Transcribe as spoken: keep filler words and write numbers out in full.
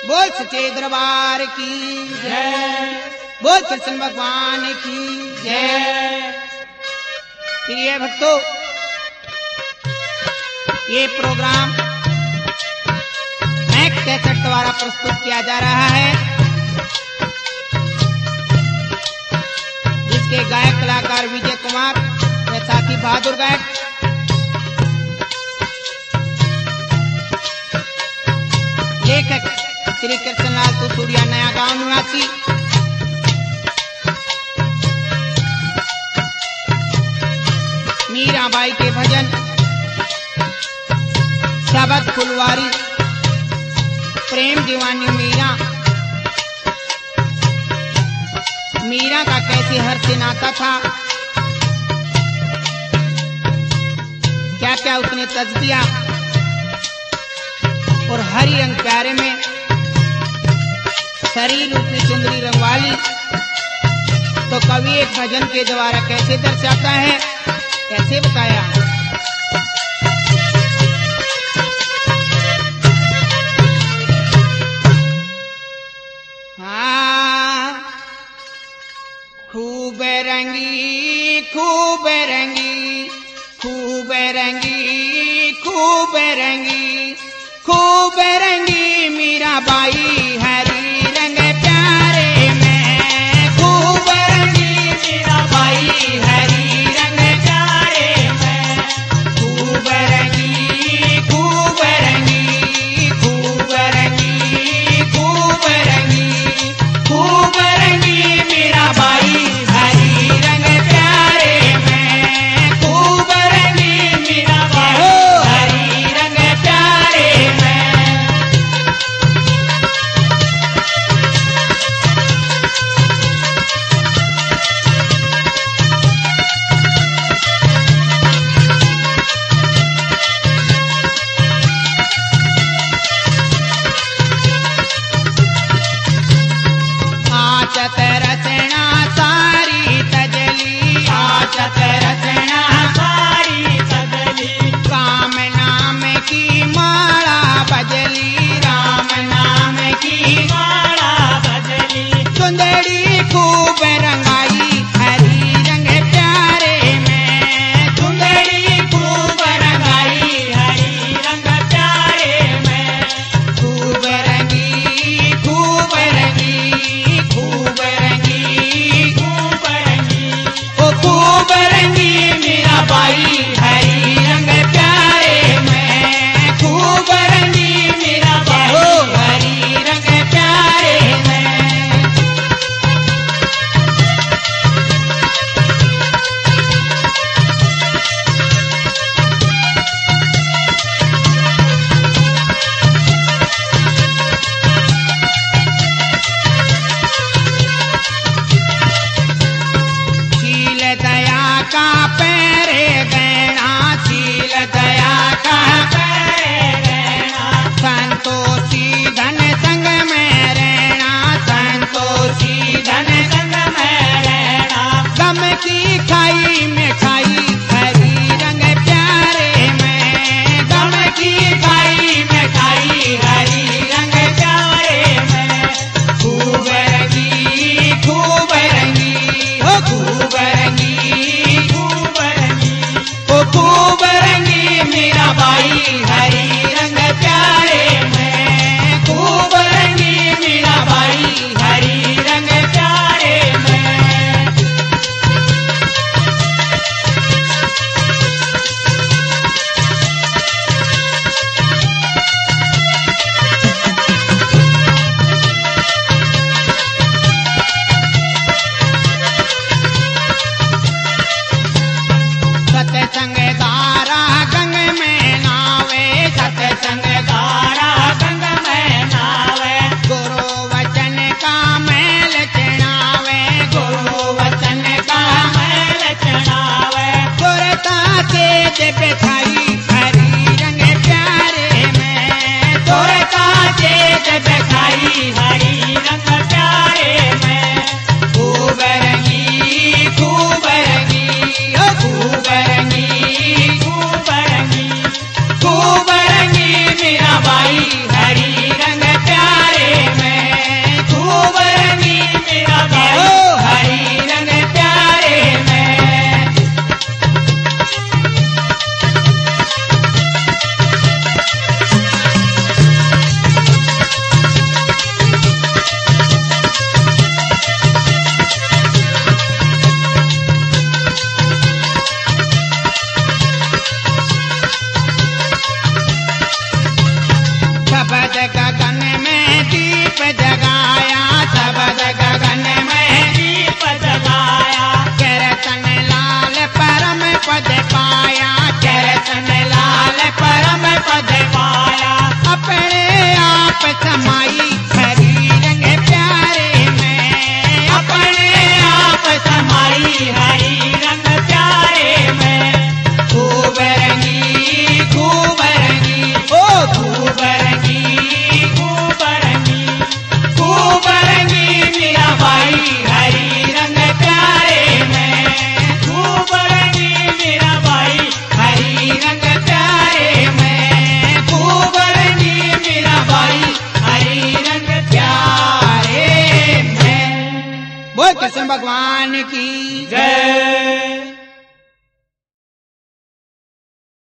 बोल सच्चे दरबार की जय। बोल कृष्ण भगवान की जय। प्रिय भक्तों, ये प्रोग्राम मैक कैसेट द्वारा प्रस्तुत किया जा रहा है, जिसके गायक कलाकार विजय कुमार व साथी बहादुर गायक, लेखक श्री कृष्णलाल कुसूरिया नया गांव निवासी, मीराबाई के भजन, शबद फुलवारी, प्रेम दीवानी मीरा, मीरा का कैसे हर से नाता था, क्या क्या उसने तज दिया, और हरी रंग प्यारे में शरीर उतनी सुंदरी रंगवाली, तो कवि एक भजन के द्वारा कैसे दर्शाता है, कैसे बताया। हाँ, खूब रंगी खूब रंगी खूब रंगी खूब रंगी खूब रंगी मीराबाई हरी रंग प्यारे में, खूब रंगी मीराबाई हरी रंग प्यारे में, खूब रंगी खूब रंगी खूब रंगी खूब रंगी खूब रंगी मीराबाई हरी रंग प्यारे में, खूब रंगी मीराबाई हरी रंग प्यारे में। आचत रचना सारी तजली, आचत रचना सारी तजली, राम नाम की माला बजली, राम नाम की माला बजली, सुंदरी खूब रंगाई हरी रंग प्यारे में, सुंदरी खूब रंगाई हरी रंग प्यारे में, खूब रंगी खूब रंगी खूब रंगी खूब रंगी ओ खूब रंगी मीराबाई हरी रंग प्यारे में, खूब रंगी मीराबाई हरी रंग प्यारे में। शील दया का पैरे गैना, शील दया का पैरे गैना, संतोषी धन संग में रहना, संतोषी धन संग में रहना, गम की खाई में खाई हरी रंग प्यारे में, गम की खाई में खाई हरी रंग प्यारे में, खूब रंगी खूब रंगी ओ खूब रंगी खूब रंगी ओ खूब रंगी मीराबाई हरी रंग प्यारे में, खूब रंगी मीराबाई हरी रंग प्यारे में। सतसंग धारा गंग में नावे, सतसंग धारा गंग में नावे, गुरु वचन का मैल चढ़ावे, गुरु वचन का मैल चढ़ावे, गुरता से जब खाई हरी रंग प्यारे में, गुरता से जब खाई हरी रंग प्यारे में, खूब रंगी खूब रंगी ओ खूब रंगी खूब रंगी खूब रंगी मीराबाई हरी रंग प्यारे बोल कृष्ण भगवान की जय।